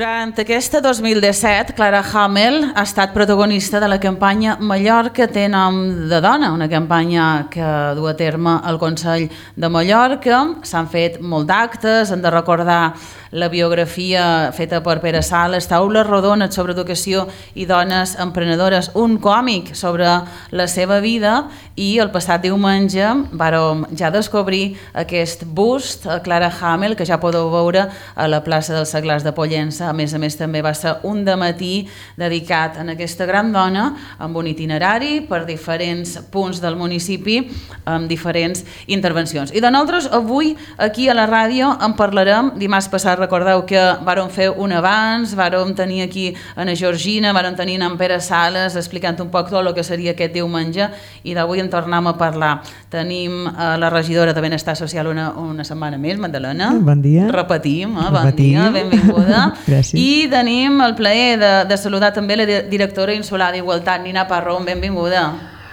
Durant aquesta 2017, Clara Hamel ha estat protagonista de la campanya Mallorca té nom de dona, una campanya que du a terme el Consell de Mallorca. S'han fet molt d'actes, hem de recordar la biografia feta per Pere Sales, taules rodones sobre educació i dones emprenedores, un còmic sobre la seva vida, i el passat diumenge vàrem ja descobrir aquest bust a Clara Hamel que ja podeu veure a la plaça dels Seglars de Pollença. A més, també va ser un dematí dedicat a aquesta gran dona amb un itinerari per diferents punts del municipi amb diferents intervencions. I de nosaltres avui aquí a la ràdio en parlarem. Dimarts passat recordeu que vàrem fer un abans, vàrem tenir aquí a Georgina, vàrem tenir en Pere Sales explicant un poc tot el que seria aquest diumenge, i d'avui en tornem a parlar. Tenim la regidora de Benestar Social una setmana més, Magdalena. Bon dia. Repetim, bon dia, benvinguda. Gràcies. I tenim el plaer de saludar també la directora insular d'Igualtat, Nina Parrón, benvinguda.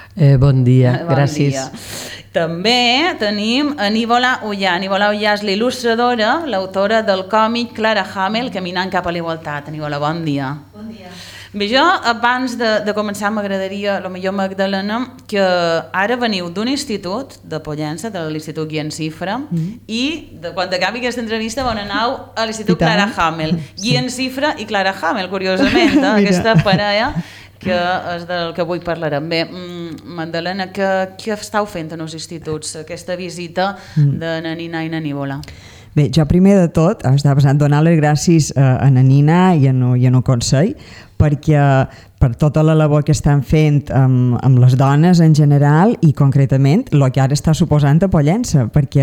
Bon dia, gràcies. Bon dia. També tenim a Nivola Ullà. Nivola Ullà és l'il·lustradora, l'autora del còmic Clara Hamel, Caminant cap a la igualtat. Nivola, bon dia. Bon dia. Bé, jo, abans de començar, m'agradaria, potser Magdalena, que ara veniu d'un institut de Pollença, de l'Institut Guillem Cifra, i quan acabi aquesta entrevista bon aneu a l'Institut Clara Hamel. Guillem Cifra i Clara Hamel, curiosament, aquesta parella que és del que avui parlarem. Bé, Magdalena, què estàu fent en els instituts, aquesta visita de na Nina i na Nivola? Bé, jo primer de tot estava pensant donar les gràcies a na Nina i al Consell perquè per tota la labor que estan fent amb les dones en general i concretament el que ara està suposant a Pollença, perquè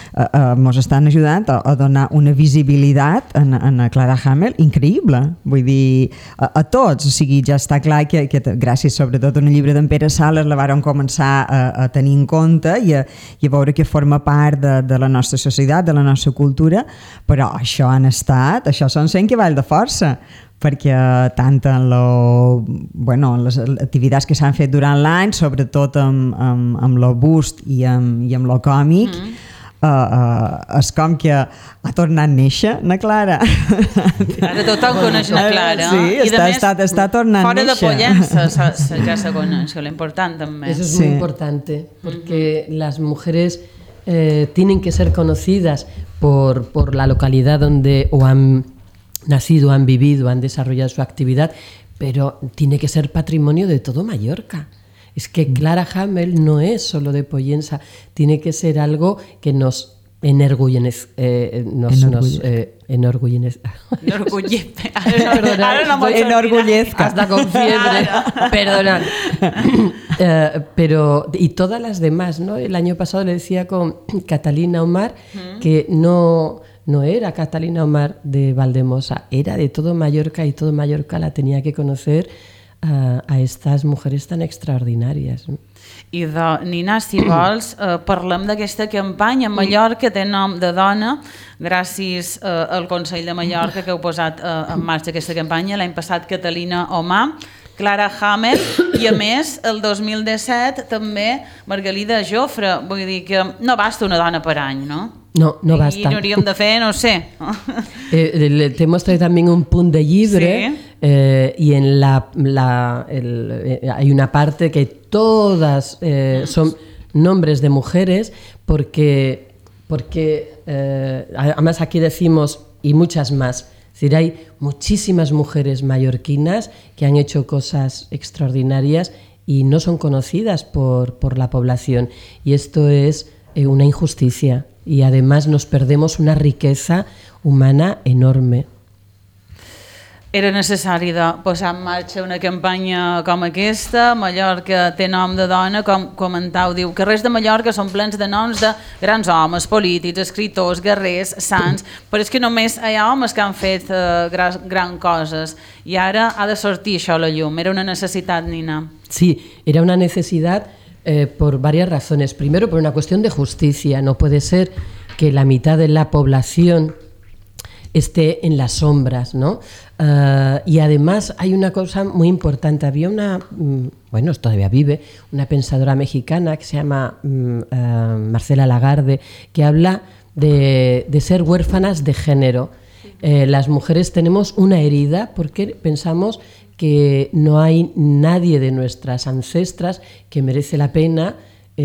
ens estan ajudant a donar una visibilitat a Clara Hamel increïble, vull dir, a tots. O sigui, ja està clar que gràcies sobretot a un llibre d'en Pere Sales la vàrem començar a tenir en compte i a veure que forma part de la nostra societat, de la nostra cultura, però això són 100 cavalls de força, perquè tant en les activitats que s'han fet durant l'any, sobretot amb el bust i amb el còmic, és com que ha tornat a néixer na Clara. Ara tothom coneix na Clara. Sí, està tornant a néixer. Fora de Pollença ja se coneix, lo important també. Eso es muy importante, porque las mujeres tienen que ser conocidas por la localidad donde o han nacido, han vivido, han desarrollado su actividad, pero tiene que ser patrimonio de todo Mallorca. Es que Clara Hamel no es solo de Pollença, tiene que ser algo que nos enorgullezca. Hasta con fiebre. Perdonad. Pero, y todas las demás, ¿no? El año pasado le decía con Catalina Omar que no era Catalina Omar de Valdemosa, era de todo Mallorca, y todo Mallorca la tenía que conocer a estas mujeres tan extraordinàries. I Nina, si vols, parlem d'aquesta campanya. Mallorca té nom de dona, gràcies al Consell de Mallorca que heu posat en marxa aquesta campanya. L'any passat Catalina Omar, Clara Hamel i, a més, el 2017 també Margalida Jofre. Vull dir que no basta una dona per any, no? No basta. I n'hauríem de fer, no sé. Te hemos traído también un punt de llibre, sí. Y en hay una parte que todas son nombres de mujeres porque además aquí decimos y muchas más. Es decir, hay muchísimas mujeres mallorquinas que han hecho cosas extraordinarias y no son conocidas por la población, y esto es una injusticia. Y además nos perdemos una riqueza humana enorme. Era necessari de posar en marxa una campanya com aquesta. Mallorca té nom de dona, com comentau, diu, carrers de Mallorca són plens de noms de grans homes, polítics, escriptors, guerrers, sants, però és que només hi ha homes que han fet gran coses, i ara ha de sortir això a la llum. Era una necessitat, Nina. Sí, era una necesidad por varias razones. Primero, por una cuestión de justicia. No puede ser que la mitad de la población esté en las sombras, ¿no? Y además hay una cosa muy importante. Había todavía vive, una pensadora mexicana que se llama Marcela Lagarde, que habla de ser huérfanas de género. Las mujeres tenemos una herida porque pensamos que no hay nadie de nuestras ancestras que merece la pena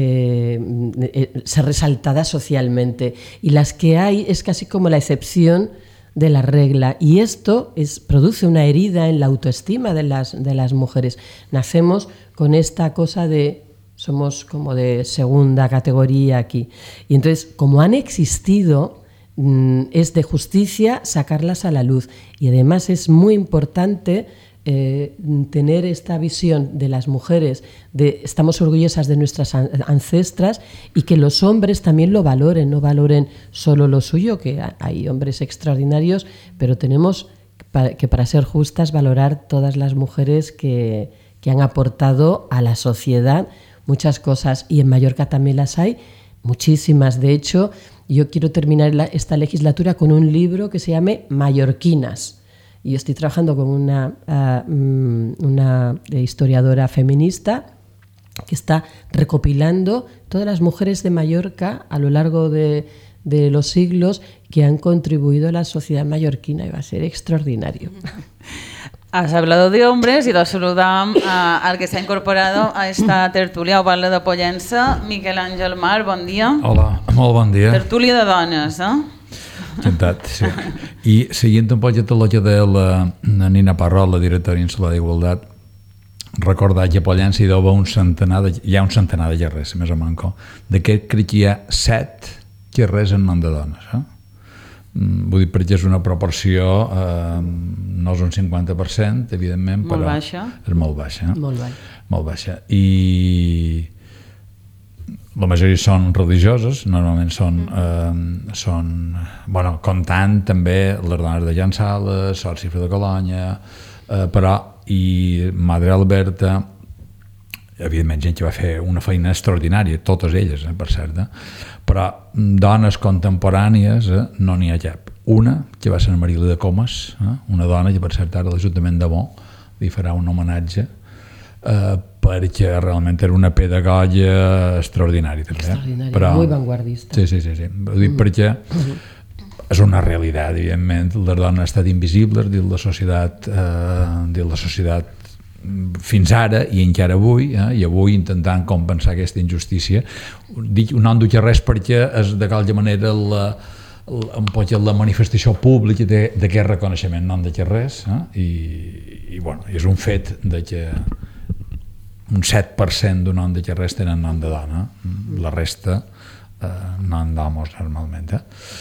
ser resaltada socialmente, y las que hay es casi como la excepción de la regla, y esto produce una herida en la autoestima de las mujeres. Nacemos con esta cosa de somos como de segunda categoría aquí, y entonces como han existido es de justicia sacarlas a la luz, y además es muy importante tener esta visión de las mujeres, de estamos orgullosas de nuestras ancestras, y que los hombres también lo valoren, no valoren solo lo suyo, que hay hombres extraordinarios, pero tenemos que, para ser justas, valorar todas las mujeres que han aportado a la sociedad muchas cosas, y en Mallorca también las hay, muchísimas. De hecho, yo quiero terminar esta legislatura con un libro que se llame Mallorquinas. Y estoy trabajando con una historiadora feminista que está recopilando todas las mujeres de Mallorca a lo largo de los siglos que han contribuido a la sociedad mallorquina, y va a ser extraordinario. Has hablado de hombres y lo saludamos al que se ha incorporado a esta tertúlia o parla de Pollença, Miquel Àngel Mar, bon dia. Hola, molt bon dia. Tertúlia de dones, Encantat, sí. I seguint un poc el que de la Nina Parrot, la directora insular d'Igualtat, recordar que a Pollença hi ha un centenar de carrers, més o manco. D'aquest crec que hi ha 7 carrers en nom de dones. Vull dir, perquè és una proporció, no és un 50%, evidentment, molt però baixa. És molt baixa. Molt baixa. I la majoria són religioses, normalment són comptant també les dones de Llançala, Sor Cifra de Colonya, però i Madre Alberta, evidentment gent que va fer una feina extraordinària, totes elles, per cert, però dones contemporànies no n'hi ha cap. Una, que va ser Marília de Comas, una dona que, per cert, ara l'Ajuntament de Bo li farà un homenatge, perquè realment era una pedagoga extraordinària. Extraordinària, però, molt vanguardista. Sí. Ho dic perquè és una realitat, evidentment. Les dones han estat invisibles dins la societat fins ara i encara avui, i avui intentant compensar aquesta injustícia. Dic no en dubte res perquè és de qualque manera la manifestació pública d'aquest reconeixement, no en dubte res, i és un fet de que un 7% d'un nom de carrers tenen nom de dona, la resta nom d'homes normalment.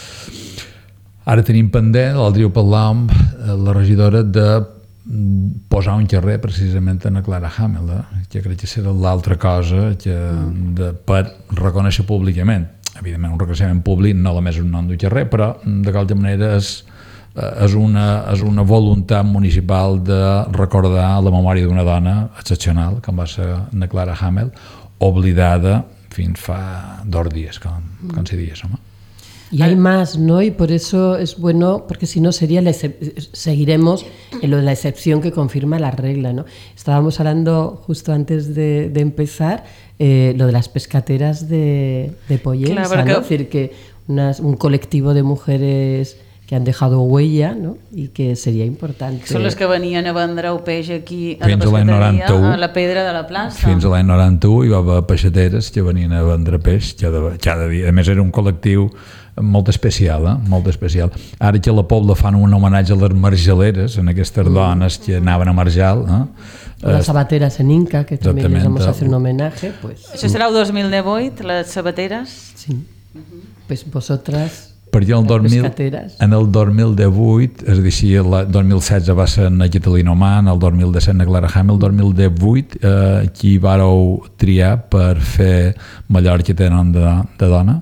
Ara tenim pendent, l'altre dia ho parlàvem, la regidora de posar un carrer precisament a Clara Hamel, que crec que serà l'altra cosa per reconèixer públicament. Evidentment, un reconeixement públic no només és un nom d'un carrer, però de qualque manera és una voluntat municipal de recordar la memòria d'una dona excepcional, com va ser na Clara Hamel, oblidada fins fa 2 días, con 6 días. Y hay más, ¿no? Y por eso es bueno, porque si no seguiremos en lo de la excepción que confirma la regla, ¿no? Estábamos hablando justo antes de empezar lo de las pescateras de Pollença, claro, ¿no? Es decir, que un colectivo de mujeres que han dejado huella, ¿no? I que seria important. Són les que venien a vendre el peix aquí a la pescateria, a la pedra de la plaça. Fins a l'any 91 hi va haver peixateres que venien a vendre peix cada dia. A més, era un col·lectiu molt especial, molt especial. Ara que a la Pobla fan un homenatge a les marjaleres, en aquestes dones que anaven a marjal. Las sabateras en Inca, que també les vamos a hacer un homenaje. Això serà el 2018, les sabateres? Sí. Pues vosotras... Perquè en el 2018, és a dir, el 2016 va ser na Catalina Oman, el 2017 na Clara Hamel, el 2018 qui vareu triar per fer Mallorca té nom de dona?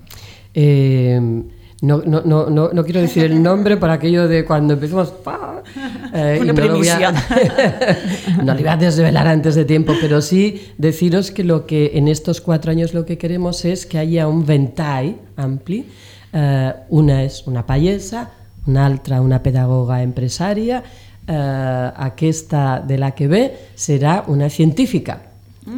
No quiero decir el nombre por aquello de cuando empezamos una primicia. No le voy a desvelar antes de tiempo, pero sí deciros que en estos 4 años lo que queremos es que haya un ventall ampli. Una és una pallesa, una altra una pedagoga empresària, aquesta de la que ve serà una científica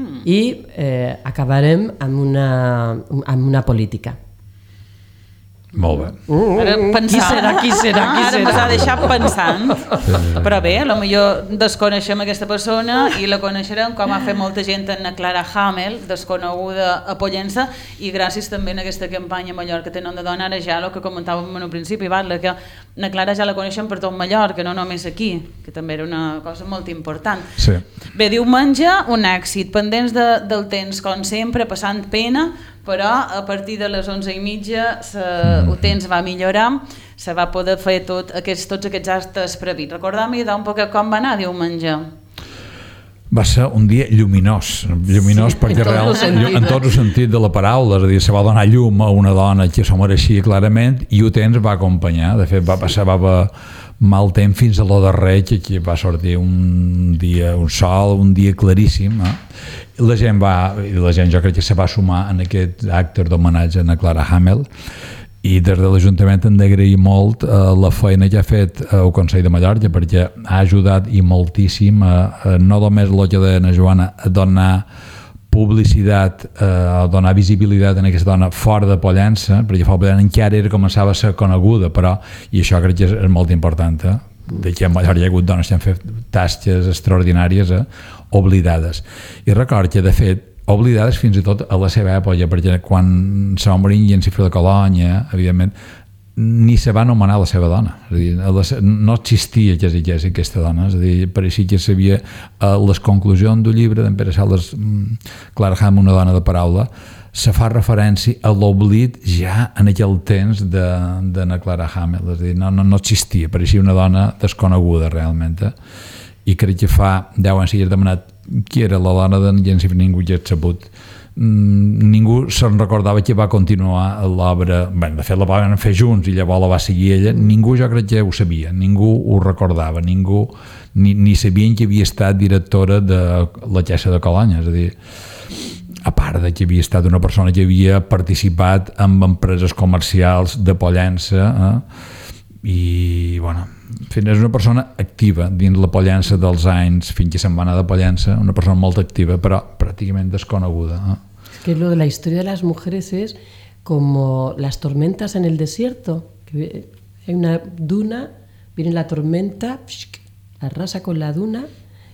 i acabarem amb una política. Molt bé. Ara pensant. Qui serà? Ara ens ha deixat pensant. Però bé, potser desconeixem aquesta persona i la coneixerem com ha fet molta gent en la Clara Hamel, desconeguda a Pollença, i gràcies també a aquesta campanya a Mallorca Té nom de dona, ara ja el que comentàvem en un principi, que la Clara ja la coneixem per tot Mallorca, no només aquí, que també era una cosa molt important. Sí. Bé, diumenge, un èxit, pendents del temps, com sempre, passant pena, però a partir de les 11:30 el temps va millorar, se va poder fer tots aquests actes previs. Recordem-hi un poc com va anar diumenge. Va ser un dia lluminós perquè en tot el sentit de la paraula, és a dir, se va donar llum a una dona que s'ho mereixia clarament i el temps va acompanyar. De fet, va passar mal temps fins a lo darrer, que va sortir un sol, un dia claríssim. La gent jo crec que se va sumar en aquest acte d'homenatge a Clara Hamel, i des de l'Ajuntament hem d'agrair molt la feina que ha fet el Consell de Mallorca, perquè ha ajudat i moltíssim no només el que deia la Joana, a donar publicitat, a donar visibilitat en aquesta dona fora de Pollença, perquè fora de Pollença encara començava a ser coneguda, però, i això crec que és molt important, de que a Mallorca hi ha hagut dones que han fet tasques extraordinàries oblidades. I record que, de fet, oblidades fins i tot a la seva època, perquè quan se va morir en Cifre de Colònia, evidentment, ni se va anomenar la seva dona. És a dir, no existia aquesta dona. És a dir, pareixia que sabia les conclusions del llibre d'en Pere Sales, Clara Hamel, una dona de paraula, se fa referència a l'oblit ja en aquell temps de na Clara Hamel. És a dir, no existia, pareixia una dona desconeguda realment. I crec que fa 10 anys que he demanat qui era la dona d'en Cifre, ningú ja ha sabut. Ningú se'n recordava que va continuar l'obra, de fet la van fer junts i llavors la va seguir ella, ningú jo crec que ho sabia, ningú ho recordava, ningú ni sabien que havia estat directora de la Caixa de Colònia, és a dir, a part de que havia estat una persona que havia participat en empreses comercials de Pollença, i bueno, és una persona activa dins la Pollença dels anys fins que se'n va anar de Pollença, una persona molt activa però pràcticament desconeguda. Que lo de la historia de las mujeres es como las tormentas en el desierto, que hay una duna, viene la tormenta, arrasa con la duna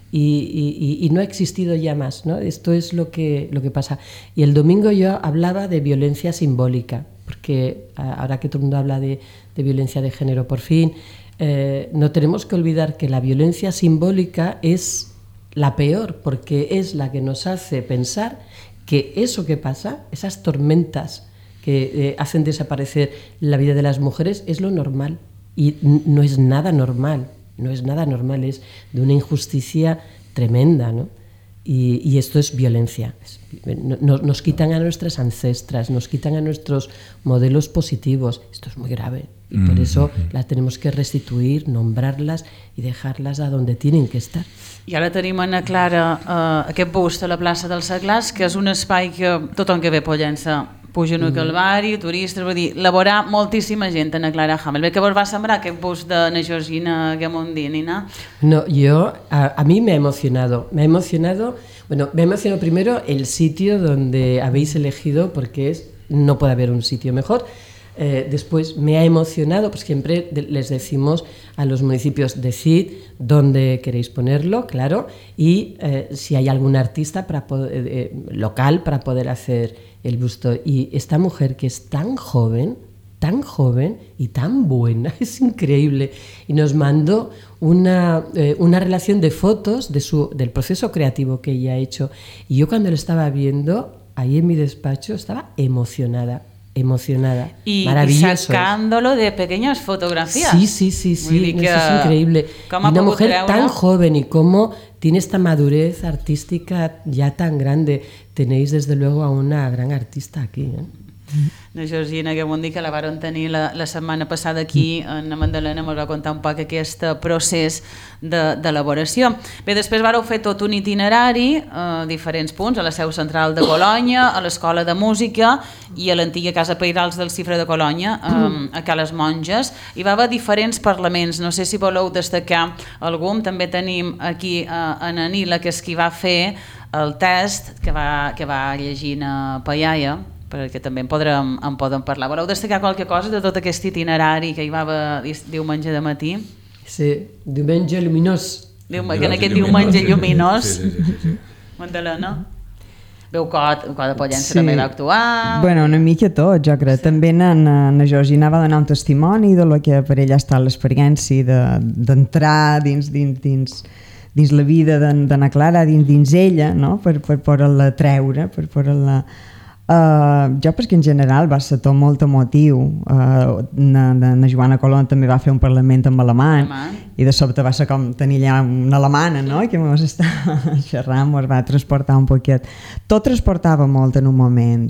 y no ha existido ya más, ¿no? Esto es lo que pasa. Y el domingo yo hablaba de violencia simbólica, porque ahora que todo el mundo habla de violencia de género, por fin, no tenemos que olvidar que la violencia simbólica es la peor, porque es la que nos hace pensar que eso que pasa, esas tormentas que hacen desaparecer la vida de las mujeres, es lo normal. Y no es nada normal, es de una injusticia tremenda, ¿no? Y esto es violencia. Nos quitan a nuestras ancestras, nos quitan a nuestros modelos positivos. Esto es muy grave y por eso las tenemos que restituir, nombrarlas y dejarlas a donde tienen que estar. I ara tenim a Clara aquest bust a la plaça dels Seglars, que és un espai que tothom que ve a Pollença puja a Calvari, turistes, vull dir, laborar moltíssima gent a Clara Hamel. Bé, què vos va sembrar aquest bust de na Georgina Gamondí, Nina? No, a mí me ha emocionado, bueno, me ha emocionado primero el sitio donde habéis elegido, porque no puede haber un sitio mejor. Después me ha emocionado, pues siempre les decimos a los municipios, decid dónde queréis ponerlo, claro, y si hay algún artista local para poder hacer el busto. Y esta mujer que es tan joven y tan buena, es increíble, y nos mandó una relación de fotos del proceso creativo que ella ha hecho, y yo cuando lo estaba viendo ahí en mi despacho estaba emocionada, y maravilloso. Sacándolo de pequeñas fotografías. Sí, eso es increíble. Y una mujer tan joven y cómo tiene esta madurez artística ya tan grande. Tenéis desde luego a una gran artista aquí, ¿eh? La Georgina Gamondí, que la varen tenir la setmana passada aquí en la Magdalena, ens va contar un poc aquest procés d'elaboració. Bé, després vareu fer tot un itinerari a diferents punts, a la seu central de Colònia, a l'Escola de Música i a l'antiga Casa Pairals del Cifre de Colònia, a Cales Monges. Hi va haver diferents parlaments, no sé si voleu destacar algun. També tenim aquí a Nanila, que és qui va fer el test que va llegir a Paiaia, perquè també en podem parlar. Voleu destacar qualque cosa de tot aquest itinerari que hi va haver diumenge de matí? Sí, diumenge lluminós. Que en aquest diumenge lluminós. Magdalena? Veu que de Pollença també va actuar? Bueno, una mica tot, jo crec. També na Georgina va donar un testimoni de lo que per ella ha estat l'experiència d'entrar dins la vida d'Anna Clara, dins ella, no? per poder-la treure, per poder-la... jo perquè en general va ser tot molt emotiu. Na Joana Colón també va fer un parlament en alemany i de sobte va ser com tenir allà una alemana, no? Que ens està xerrant, ens va transportar un poquet. Tot transportava molt en un moment.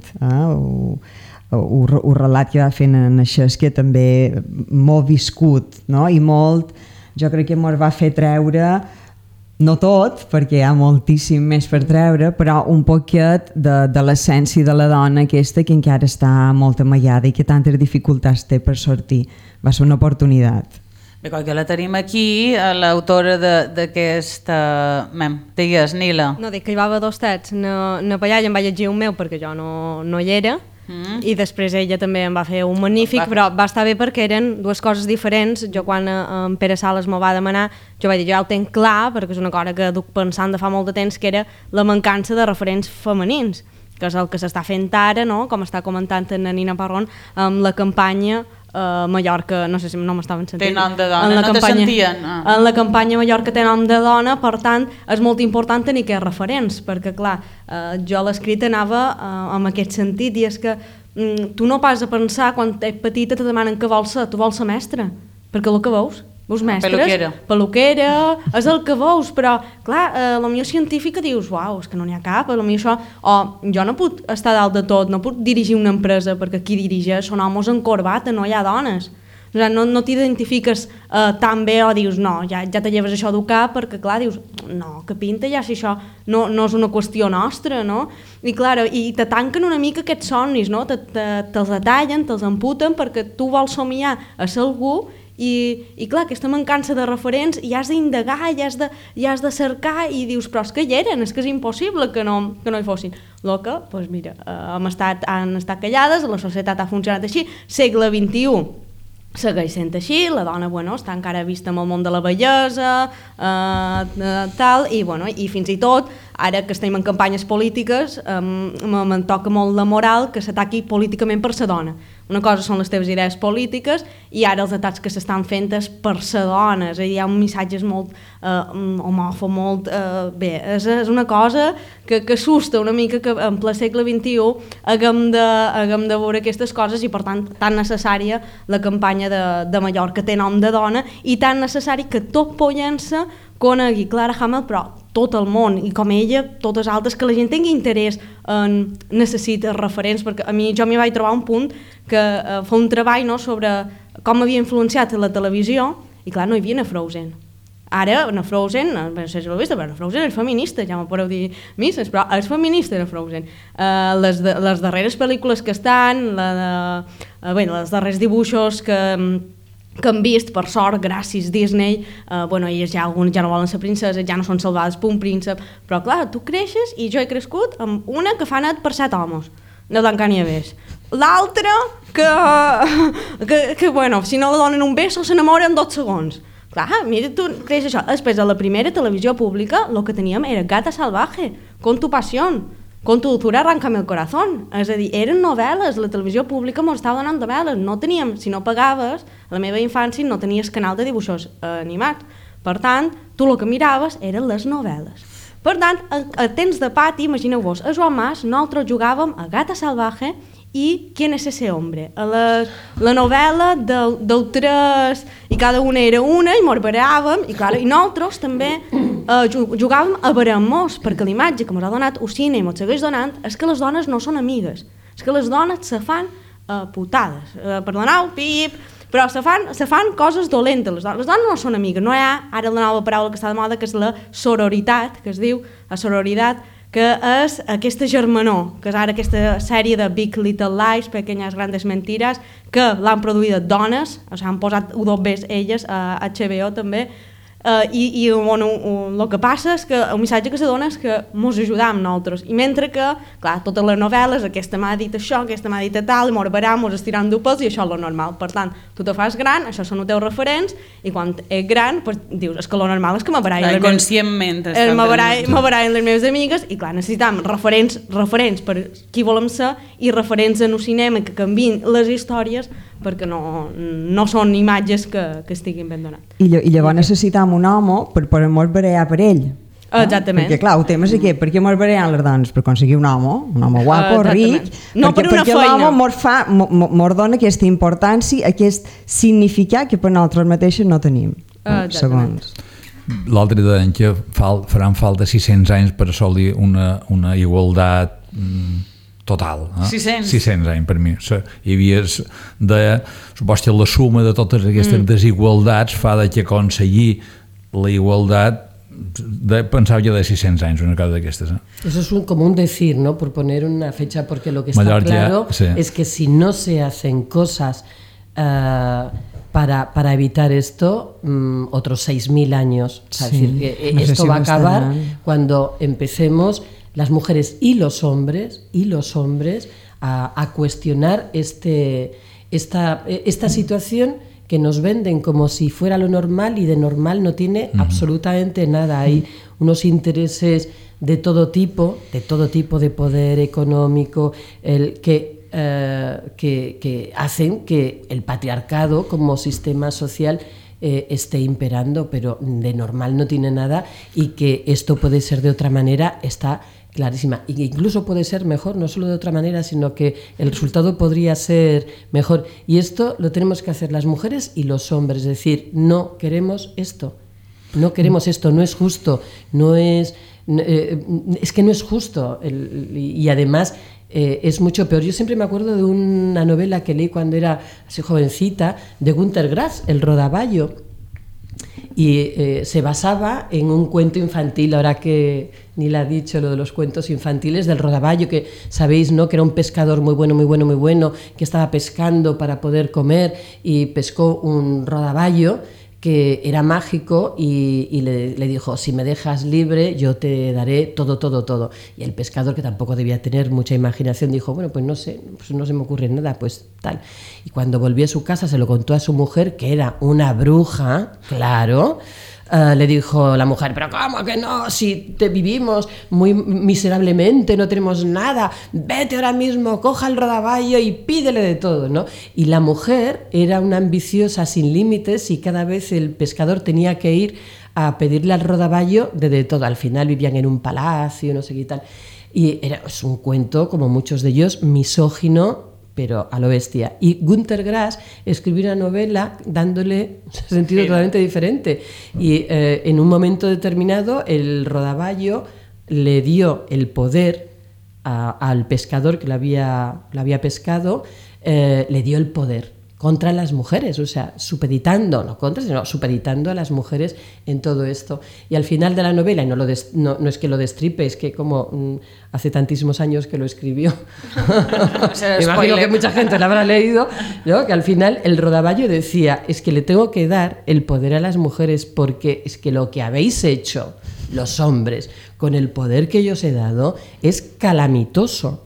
El relat que va fer en Xesque també molt viscut, no? I molt, jo crec que ens va fer treure, no tot, perquè hi ha moltíssim més per treure, però un poquet de l'essència de la dona aquesta que encara està molt amagada i que tantes dificultats té per sortir. Va ser una oportunitat. Bé, com que la tenim aquí, l'autora d'aquesta... Digues, Nila. No, dic que hi va haver dos texts. Na Pallalla em va llegir un meu perquè jo no hi era, i després ella també em va fer un magnífic, però va estar bé perquè eren dues coses diferents. Jo quan en Pere Sales m'ho va demanar, jo vaig dir, jo ja ho tenc clar, perquè és una cosa que duc pensant de fa molt de temps, que era la mancança de referents femenins, que és el que s'està fent ara, no? Com està comentant en Nina Parrón, amb la campanya Mallorca, no sé si no m'estaven sentint. Té nom de dona, no te sentien? En la campanya Mallorca té nom de dona, per tant, és molt important tenir aquests referents, perquè, clar, jo l'escrit anava en aquest sentit, i és que tu no pas a pensar, quan ets petita te demanen què vols ser, tu vols ser mestre, perquè el que veus mestres, peluquera, és el que veus, però clar, la millor científica dius, uau, és que no n'hi ha cap, la millor això, o jo no puc estar dalt de tot, no puc dirigir una empresa perquè qui dirigeix són homes en corbata, no hi ha dones. O sigui, no t'identifiques tan bé o dius, no, ja te lleves això d'un cap, perquè clar, dius, no, que pinta ja si això no és una qüestió nostra, no? I clar, i te tanquen una mica aquests somnis, no? Te'ls atallen, te'ls amputen perquè tu vols somiar a ser algú. I clar, aquesta mancança de referents i has d'indagar, i has de cercar, i dius, però és que hi eren, és que és impossible que no hi fossin. Que, doncs mira, han estat callades, la societat ha funcionat així, segle XXI segueix sent així, la dona està encara vista en el món de la bellesa, tal, i fins i tot, ara que estem en campanyes polítiques, me'n toca molt la moral que s'ataqui políticament per ser dona. Una cosa són les teves idees polítiques i ara els atacs que s'estan fent és per ser dones. Hi ha un missatge molt homòfob, molt... Bé, és una cosa que assusta una mica que en ple segle XXI haguem de veure aquestes coses i per tant tan necessària la campanya de Mallorca té nom de dona i tan necessari que tot Pollença conegui Clara Hamel, però tot el món, i com ella, totes altres, que la gent tingui interès en necessita referents, perquè jo m'hi vaig trobar un punt que fa un treball, no, sobre com havia influenciat la televisió, i clar, no hi havia a Frozen. Ara, a Frozen, no sé si l'ho vist, però Frozen és feminista, ja m'ho podeu dir misses, però és feminista a Frozen. Les darreres pel·lícules que estan, els darrers dibuixos que hem vist, per sort, gràcies Disney, elles ja algunes ja no volen ser princeses, ja no són salvades per un príncep, però clar, tu creixes i jo he crescut amb una que fa net per 7 homes, de Blancanieves. L'altra que si no la donen un beso s'enamora en 2 segons. Clar, mira, tu creixes això. Després, a la primera televisió pública, el que teníem era Gata Salvaje, Con tu pasión, Con tu dulzura arráncame el corazón. És a dir, eren novel·les, la televisió pública ens estava donant novel·les. No teníem, si no pagaves, a la meva infància no tenies canal de dibuixos animats. Per tant, tu el que miraves eren les novel·les. Per tant, a temps de pati, imagineu-vos, a Joan Mas, nosaltres jugàvem a Gata Salvaje i ¿Quién es ese hombre? La novel·la del 3, i cada una era una, i mos baràvem, i nosaltres també jugàvem a barem-nos, perquè l'imatge que ens ha donat Ucine i ens segueix donant és que les dones no són amigues, és que les dones se fan putades, perdoneu, pip, però se fan coses dolentes, les dones no són amigues, no hi ha ara la nova paraula que està de moda, que és la sororitat, que es diu la sororitat, que és aquesta germanor, que és ara aquesta sèrie de Big Little Lies, Pequeñas Grandes Mentiras, que l'han produït dones, han posat U2 elles a HBO també, I bueno, el que passa és que el missatge que se dona és que mos ajudam nosaltres, i mentre que, clar, totes les novel·les, aquesta m'ha dit això, aquesta m'ha dit tal, i mos veram, mos estiram d'un pes, i això és lo normal. Per tant, tu te fas gran, això són els teus referents, i quan ets gran, pues, dius, és que lo normal és que m'abarallen les meves amigues, i clar, necessitam referents per qui volem ser, i referents en el cinema que canvien les històries, perquè no són imatges que estiguin ben donades. I llavors necessitam un home per poder-nos barallar per ell. Exactament. Perquè clar, el tema és que per què mos barallen les dones? Per aconseguir un home guapo, ric, no per una feina. L'home mos dona aquesta importància, aquest significat que per nosaltres mateixes no tenim. Segons. L'altre deien que faran falta 600 anys per assolir una igualtat total. 600 anys per mi. Hi havia suposta la suma de totes aquestes desigualdats fa que aconseguir la igualdad pensaba yo de 600 años, una cosa d'aquestes. Eso es como un decir, ¿no? Por poner una fecha, porque lo que está Mallorca, claro sí. es que si no se hacen cosas para evitar esto, otros 6.000 años. O sea, Sí, es decir, no sé esto si va a acabar bastarán. cuando empecemos las mujeres y los hombres a cuestionar esta situación que nos venden como si fuera lo normal, y de normal no tiene absolutamente nada. Hay unos intereses de todo tipo de poder económico, que hacen que el patriarcado como sistema social esté imperando, pero de normal no tiene nada, y que esto puede ser de otra manera está clarísima, y que incluso puede ser mejor, no solo de otra manera, sino que el resultado podría ser mejor, y esto lo tenemos que hacer las mujeres y los hombres, es decir, no queremos esto, no es justo, es que no es justo, y además es mucho peor. Yo siempre me acuerdo de una novela que leí cuando era así jovencita, de Günter Grass, El Rodaballo, y se basaba en un cuento infantil, ahora que Nila ha dicho lo de los cuentos infantiles, del rodaballo, que sabéis, ¿no?, que era un pescador muy bueno, que estaba pescando para poder comer, y pescó un rodaballo que era mágico, y le dijo: si me dejas libre yo te daré todo. Y el pescador, que tampoco debía tener mucha imaginación, dijo: bueno, pues no sé, pues no se me ocurre nada, pues tal. Y cuando volvió a su casa se lo contó a su mujer, que era una bruja, claro. Le dijo la mujer: pero ¿cómo que no? Si te vivimos muy miserablemente, no tenemos nada, vete ahora mismo, coja el rodaballo y pídele de todo, ¿no? Y la mujer era una ambiciosa sin límites, y cada vez el pescador tenía que ir a pedirle al rodaballo de todo. Al final vivían en un palacio, no sé qué tal. Y es un cuento, como muchos de ellos, misógino, pero a lo bestia. Y Günter Grass escribió una novela dándole un sentido totalmente diferente. Y en un momento determinado el rodaballo le dio el poder al pescador que lo había pescado, le dio el poder contra las mujeres, o sea, supeditando a las mujeres en todo esto. Y al final de la novela, y no es que lo destripe, es que como hace tantísimos años que lo escribió, me imagino que mucha gente lo habrá leído, ¿no?, que al final el rodaballo decía: es que le tengo que dar el poder a las mujeres, porque es que lo que habéis hecho los hombres con el poder que yo os he dado es calamitoso.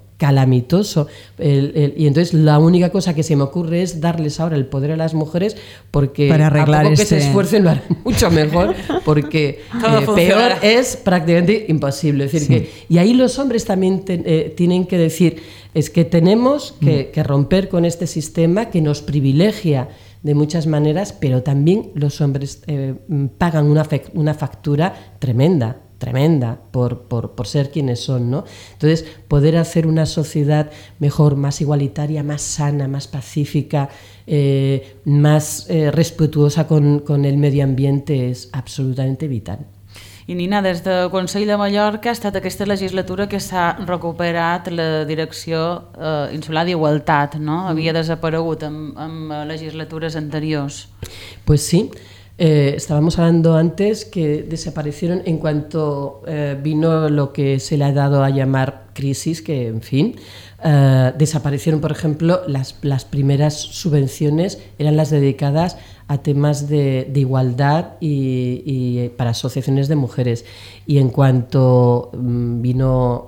Y entonces la única cosa que se me ocurre es darles ahora el poder a las mujeres, porque para arreglar a poco que se esfuercen lo harán mucho mejor, porque peor es prácticamente imposible. Es decir, y ahí los hombres también tienen que decir: es que tenemos que romper con este sistema que nos privilegia de muchas maneras, pero también los hombres pagan una factura tremenda por ser quienes son, ¿no? Entonces, poder hacer una sociedad mejor, más igualitaria, más sana, más pacífica, más respetuosa con el medio ambiente es absolutamente vital. I Nina, des del Consell de Mallorca ha estat aquesta legislatura que s'ha recuperat la direcció insular d'Igualtat, no? Havia desaparegut en legislatures anteriors. Pues sí. Estábamos hablando antes que desaparecieron en cuanto vino lo que se le ha dado a llamar crisis, que en fin, desaparecieron, por ejemplo, las primeras subvenciones eran las dedicadas a temas de igualdad y para asociaciones de mujeres. Y en cuanto vino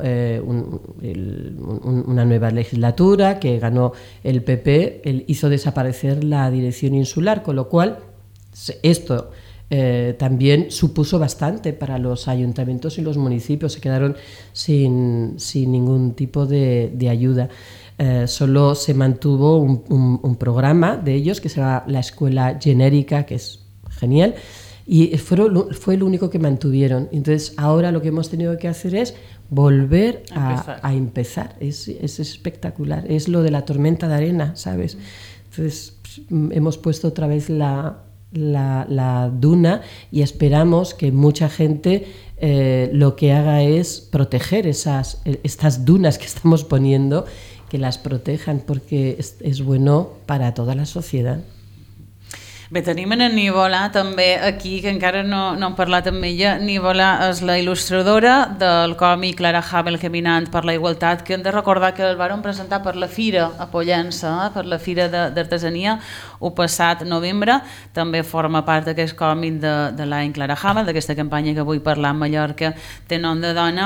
una nueva legislatura que ganó el PP, él hizo desaparecer la dirección insular, con lo cual esto también supuso bastante para los ayuntamientos y los municipios. Se quedaron sin ningún tipo de ayuda. Solo se mantuvo un programa de ellos que se llama la Escuela Genérica, que es genial, y fue el único que mantuvieron. Entonces ahora lo que hemos tenido que hacer es volver a empezar. Es espectacular, es lo de la tormenta de arena, ¿sabes? Entonces hemos puesto otra vez la duna y esperamos que mucha gente lo que haga es proteger estas dunas que estamos poniendo, que las protejan, porque és bueno para tota la societat. Bé, tenim en Nivola també aquí, que encara no hem parlat amb ella. Nivola és la il·lustradora del còmic Clara Hamel Caminant per la Igualtat, que hem de recordar que el vàrem presentar per la Fira a Pollença, per la Fira d'Artesania, el passat novembre. També forma part d'aquest còmic de l'any Clara Hamel, d'aquesta campanya que avui parlar a Mallorca té nom de dona.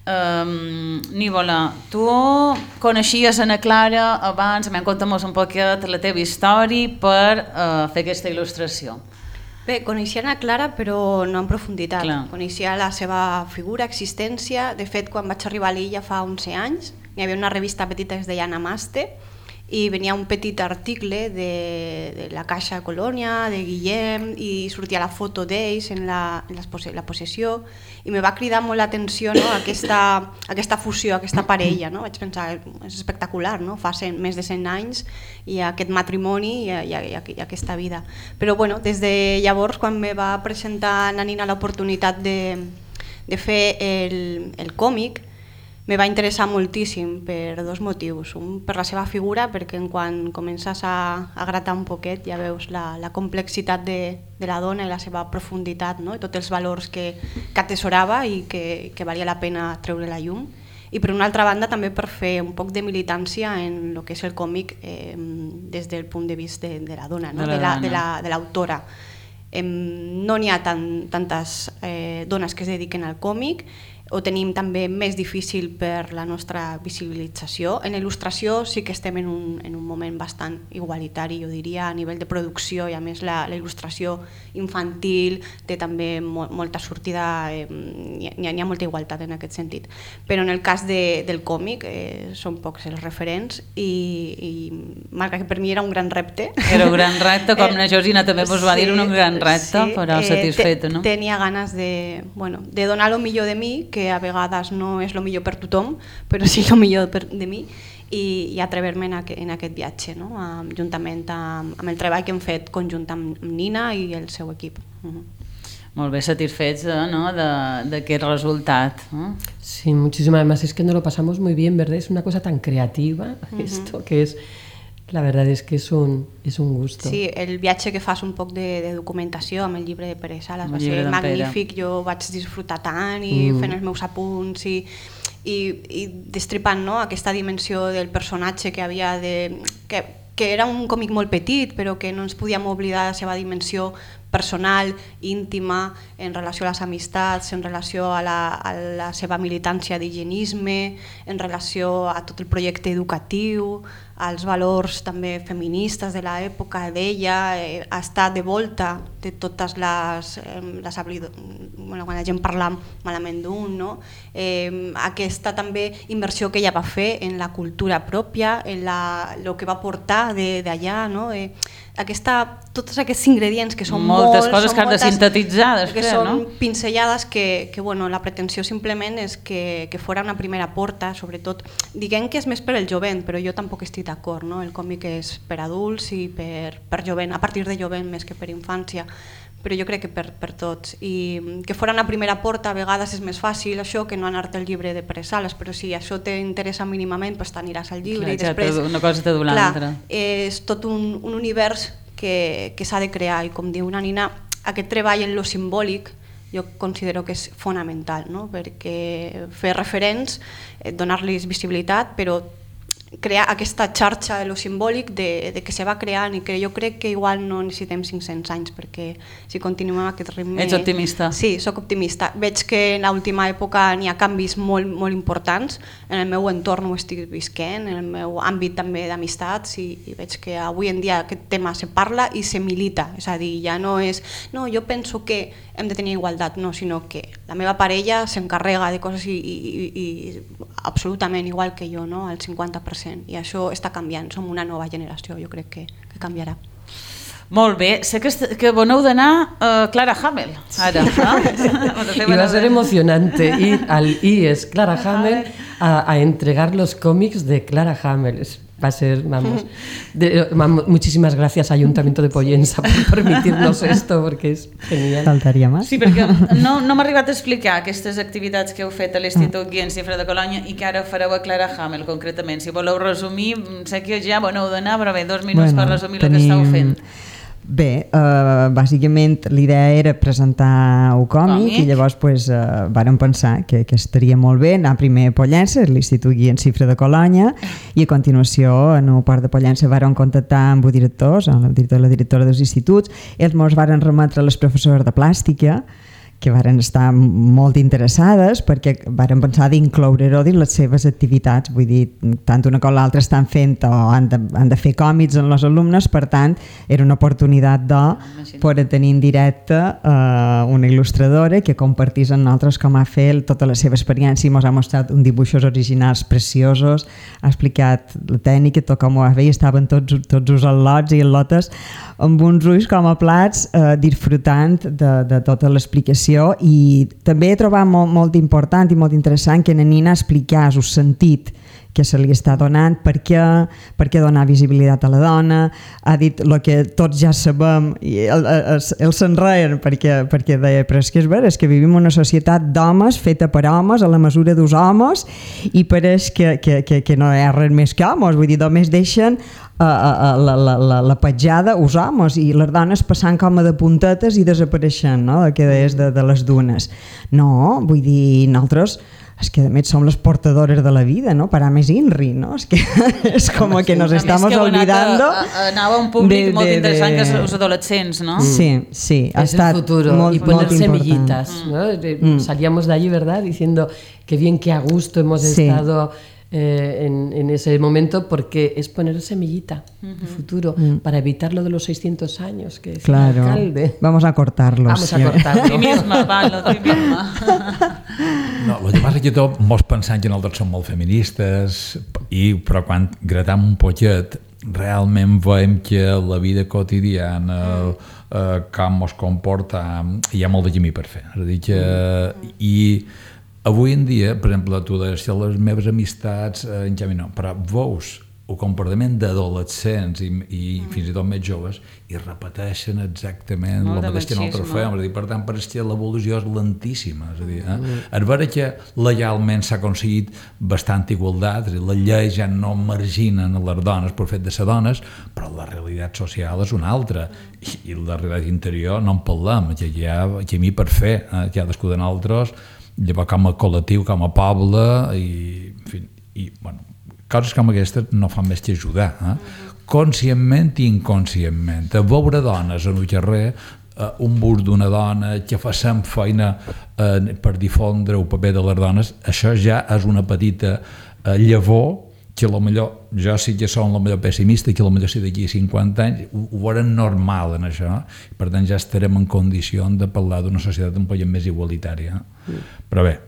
Nivola, tu coneixies Ana Clara abans, conta'm un poquet la teva història per fer aquesta il·lustració. Bé, coneixia Ana Clara però no en profunditat. Clar. Coneixia la seva figura, existència. De fet, quan vaig arribar a l'illa fa 11 anys, hi havia una revista petita que es deia Namaste i venia un petit article de la Caixa de Colònia, de Guillem, i sortia la foto d'ells en la possessió, i me va cridar molt l'atenció, no? aquesta fusió, aquesta parella. No? Vaig pensar, és espectacular, no? Fa més de 100 anys i aquest matrimoni i aquesta vida. Però bueno, des de llavors, quan me va presentar la Nina l'oportunitat de fer el còmic, me va interessar moltíssim per dos motius. Un, per la seva figura, perquè quan comences a gratar un poquet ja veus la complexitat de la dona i la seva profunditat, no? I tots els valors que atesorava i que valia la pena treure la llum. I per una altra banda també per fer un poc de militància en el que és el còmic des del punt de vista de la dona, no? de l'autora. No n'hi ha tantes dones que es dediquen al còmic, ho tenim també més difícil per la nostra visibilització. En il·lustració sí que estem en un moment bastant igualitari, jo diria, a nivell de producció, i a més la il·lustració infantil té també molta sortida, n'hi ha molta igualtat en aquest sentit. Però en el cas del còmic són pocs els referents i marca que per mi era un gran repte. Era un gran repte, com la Georgina també us va dir, un gran repte, però satisfeta, no? Tenia ganes de donar el millor de mi, que a vegades no és el millor per tothom, però sí el millor de mi, i atrever-me en aquest viatge, no? Juntament amb el treball que hem fet conjunt amb Nina i el seu equip. Molt bé, satisfets, ¿no? d'aquest resultat. Sí, muchísimo. Además es que nos lo pasamos muy bien, ¿verdad? Es una cosa tan creativa esto, que es... La verdad es que es un gusto. Sí, el viatge que fas un poc de documentació amb el llibre de Pere Sales va ser magnífic, jo vaig disfrutar tant i fent els meus apunts i destripant, no? Aquesta dimensió del personatge que havia que era un còmic molt petit però que no ens podíem oblidar de la seva dimensió personal, íntima, en relació a les amistats, en relació a la seva militància d'higienisme, en relació a tot el projecte educatiu, als valors també feministes de l'època d'ella, ha estat de volta de totes les quan la gent parla malament d'un, no? Aquesta també inversió que ella va fer en la cultura pròpia, en el que va portar d'allà, no? Tots aquests ingredients que són moltes coses que has de sintetitzar després, que són pinzellades que la pretensió simplement és que fora una primera porta, sobretot diguem que és més per al jovent, però jo tampoc estic d'acord, no? El còmic és per adults i per jovent, a partir de jovent més que per infància, però jo crec que per tots, i que fora una primera porta a vegades és més fàcil això que no anar-te al llibre de Pere Sales, però si això t'interessa mínimament doncs t'aniràs al llibre. Clar, i després una cosa t'ha d'una altra. És tot un univers que s'ha de crear, i com diu una Nina, aquest treball en lo simbòlic jo considero que és fonamental, no? Perquè fer referents, donar-los visibilitat, però crear aquesta xarxa de lo simbòlic de que se va creant i que jo crec que igual no necessitem 500 anys perquè si continuem aquest ritme... Ets optimista? Sí, sóc optimista. Veig que en l'última època n'hi ha canvis molt, molt importants. En el meu entorn ho estic visquent, en el meu àmbit també d'amistats i veig que avui en dia aquest tema se parla i se milita. És a dir, ja no és... No, jo penso que hem de tenir igualtat, no, sinó que la meva parella s'encarrega de coses i absolutament igual que jo, no? Al 50%. I això està canviant, som una nova generació, jo crec que canviarà. Molt bé, sé que veneu d'anar a Clara Hamel, ara. Y va a ser emocionante ir al IES Clara Hamel a entregar los cómics de Clara Hamel. Va a ser, vamos, muchísimas gracias Ayuntamiento de Pollença por permitirnos esto, porque es genial. Faltaria més. Sí, perquè no m'ha arribat a explicar aquestes activitats que heu fet a l'Institut Guillem Cifre de Colònia i que ara fareu a Clara Hamel, concretament. Si voleu resumir, sé que ja veneu d'anar, però bé, 2 minuts per resumir el que estàu fent. Bé, bàsicament l'idea era presentar un còmic i llavors vàrem pensar que estaria molt bé anar primer a Pollença, l'Institut Guillem Cifre de Colònia, i a continuació en un port de Pollença vàrem contactar amb els directors, amb el director i la directora dels instituts. Ells ens varen remetre a les professores de plàstica que varen estar molt interessades perquè varen pensar d'incloure-ho dins les seves activitats, vull dir, tant una com l'altra estan fent o han de fer còmics amb els alumnes, per tant era una oportunitat de poder tenir en directe una il·lustradora que compartís amb nosaltres com ha fet tota la seva experiència i ens ha mostrat uns dibuixos originals preciosos, ha explicat la tècnica, tot com ho va fer, i estaven tots els al·lots i al·lotes amb uns ulls com a plats disfrutant de tota l'explicació. I també he trobat molt important i molt interessant que la Nina expliqués el sentit que se li està donant, per què donar visibilitat a la dona, ha dit el que tots ja sabem, i ells s'enreien perquè deia, però és que és vera, és que vivim en una societat d'homes feta per homes a la mesura dels homes i pareix que no hi ha res més que homes, vull dir, només deixen la petjada els homes i les dones passant com a de puntetes i desapareixent, no? Que deies de les dunes. No, vull dir, nosaltres és que a més som les portadores de la vida, no? Para més INRI, no? És que és com que nos estamos olvidando. Anava un públic molt interessant que són els adolescents, ¿no? Sí, ha es estat el futuro molt, y poner molt semillitas, ¿no? Salíamos de allí, ¿verdad? Diciendo que bien, que a gusto hemos estado en ese momento, porque es poner semillita el futuro para evitar lo de los 600 años que es el alcalde. Vamos a cortarlos. Vamos a cortarlo. Optimisme, Pablo, optimisme. No, el que passa que tot molts pensant que nosaltres som molt feministes, però quan gratam un poquet realment veiem que la vida quotidiana, com es comporta, hi ha molt de camí per fer. És a dir que... Avui en dia, per exemple, tu deies que les meves amistats en canvi no, però veus el comportament d'adolescents i fins i tot més joves i repeteixen exactament el mateix que nosaltres fem. Per tant, pareix que l'evolució és lentíssima. És a dir, és vera que legalment s'ha aconseguit bastant igualtat, les lleis ja no marginen les dones per fet de ser dones, però la realitat social és una altra i la realitat interior no en parlem, que hi ha camí per fer, cadascú de nosaltres, llavors com a col·lectiu, com a poble i bueno, coses com aquestes no fan més que ajudar, conscientment i inconscientment. A veure dones en el carrer, un bust d'una dona que facin feina per difondre el paper de les dones, això ja és una petita llavor que potser jo sí que som la millor pessimista, que potser si d'aquí a 50 anys ho veurem normal en això, per tant ja estarem en condició de parlar d'una societat un poc més igualitària. Però bé,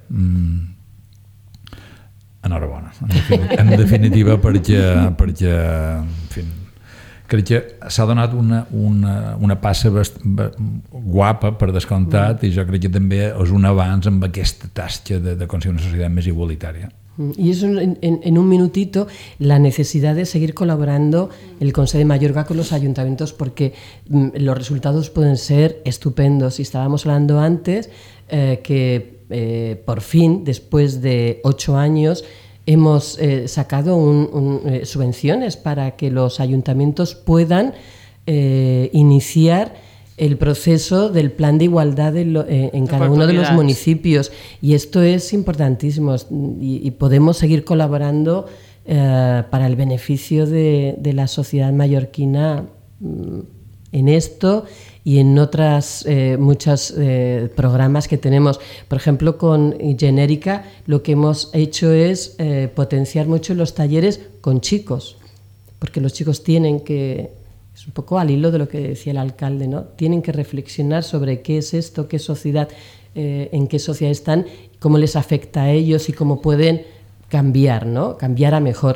enhorabona, en definitiva, perquè en fi, crec que s'ha donat una passa guapa, per descomptat, i jo crec que també és un avanç amb aquesta tasca de aconseguir una societat més igualitària. Y eso en un minutito, la necesidad de seguir colaborando el Consejo de Mallorca con los ayuntamientos, porque los resultados pueden ser estupendos. Y estábamos hablando antes que por fin, después de 8 años, hemos sacado subvenciones para que los ayuntamientos puedan iniciar el proceso del plan de igualdad en cada uno de los municipios, y esto es importantísimo, y podemos seguir colaborando para el beneficio de la sociedad mallorquina en esto y en otras muchos programas que tenemos. Por ejemplo, con Genérica lo que hemos hecho es potenciar mucho los talleres con chicos, porque los chicos tienen que, es un poco al hilo de lo que decía el alcalde, ¿no? Tienen que reflexionar sobre qué es esto, qué sociedad, en qué sociedad están, cómo les afecta a ellos y cómo pueden cambiar, ¿no? Cambiar a mejor.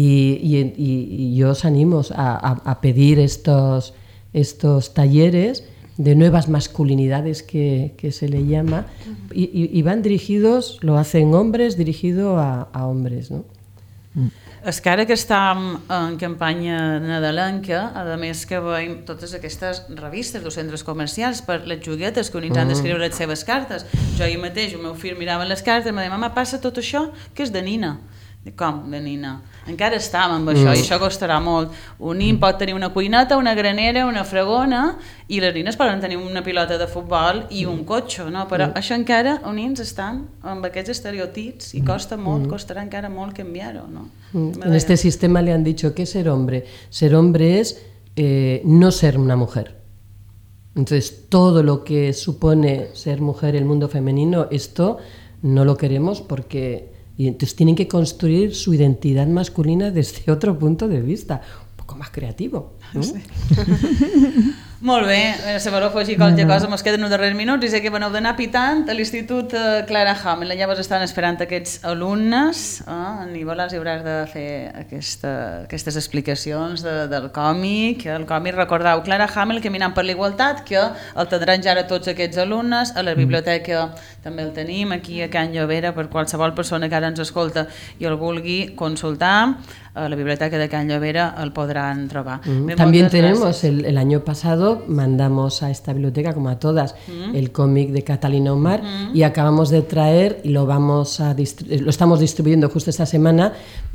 Y yo os animo a pedir estos talleres de nuevas masculinidades que se le llama, y van dirigidos, lo hacen hombres, dirigido a hombres, ¿no? És que ara que estàvem en campanya nadalenca, a més que veiem totes aquestes revistes dels centres comercials per les joguetes que units han d'escriure les seves cartes. Jo ahir mateix, el meu fill mirava les cartes i em deia, mama, passa tot això? Que és de nina? Dic, com de nina? Encara estàvem amb això i això costarà molt. Un nin pot tenir una cuineta, una granera, una fregona, i les nines poden tenir una pilota de futbol i un cotxe, no? Però això encara, els nins estan amb aquests estereotips i costa molt, costarà encara molt canviar-ho, no? En este sistema le han dicho que ser hombre es no ser una mujer. Entonces todo lo que supone ser mujer, el mundo femenino, esto no lo queremos porque... Y entonces tienen que construir su identidad masculina desde otro punto de vista, un poco más creativo, ¿no? Sí. Molt bé, si voleu afegir qualque cosa, ens queden uns darrers minuts i sé que veneu d'anar pitant a l'Institut Clara Hamel. Llavors estan esperant aquests alumnes, i els hauràs de fer aquestes explicacions del còmic. El còmic, recordeu, Clara Hamel, Caminant per la Igualtat, que el tindran ja ara tots aquests alumnes. A la biblioteca també el tenim, aquí a Can Llovera, per qualsevol persona que ara ens escolta i el vulgui consultar. A la biblioteca de Can Llovera el podrán trobar. También tenemos, el año pasado mandamos a esta biblioteca, como a todas, el cómic de Catalina Omar, y acabamos de traer, y lo estamos distribuyendo justo esta semana,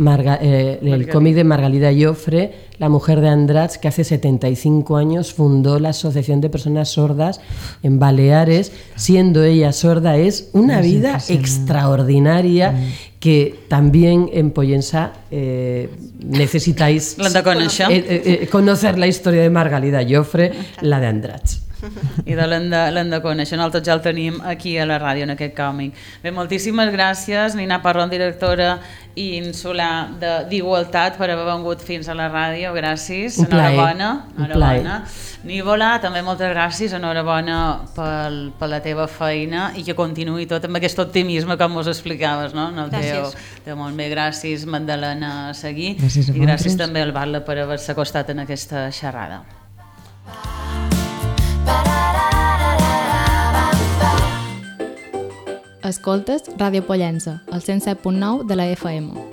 el cómic de Margalida Jofre, la mujer de Andratx, que hace 75 años fundó la Asociación de Personas Sordas en Baleares. Siendo ella sorda, es una vida extraordinaria que también en Pollença necesitáis conocer la historia de Margalida Jofre, la de Andratx. I l'hem de conèixer, nosaltres ja el tenim aquí a la ràdio en aquest còmic. Bé, moltíssimes gràcies Nina Parrón, directora i insular d'Igualtat, per haver vengut fins a la ràdio, gràcies, enhorabona. Nívola, també moltes gràcies, enhorabona per la teva feina i que continuï tot amb aquest optimisme com us explicaves, no? Gràcies. Molt bé, gràcies Magdalena Seguí i gràcies també al Batlle per haver-se acostat en aquesta xerrada. Escoltes Ràdio Pollença, al 107.9 de la FM.